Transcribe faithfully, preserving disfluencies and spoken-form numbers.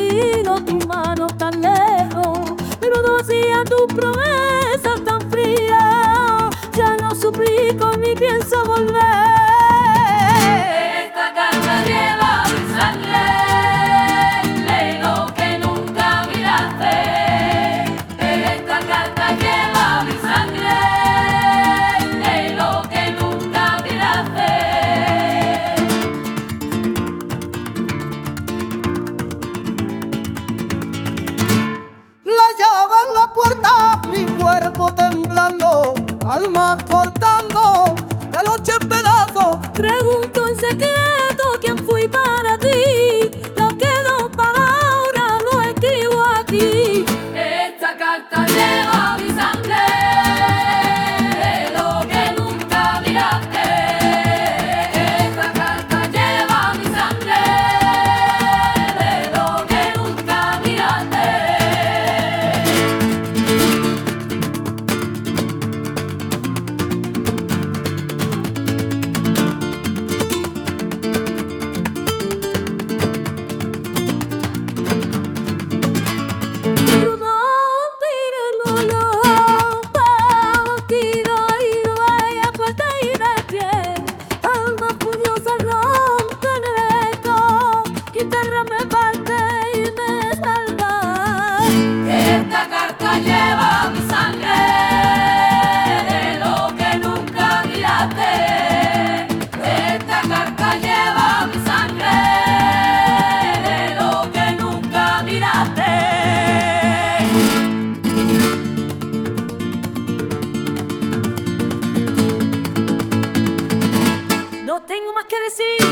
sentido tu mano tan lejos, pero no hacía tu promesa tan fría. Ya no suplico ni pienso volver. Esta carta lleva mi sangre, lee lo que nunca miraste. Esta carta lleva mi sangre, lee lo que nunca miraste. La llave en la puerta, mi cuerpo temblando, alma cortando, de noche en pedazos. Pregunto en secreto quién fui para ti. Lo quedo para ahora, lo escribo aquí. Esta carta lleva mi sangre, lee lo que nunca miraste. Esta carta lleva mi sangre, lee lo que nunca miraste. Esta carta lleva mi sangre, de lo que nunca miraste. Esta carta lleva mi sangre, de lo que nunca miraste. No tengo más que decir.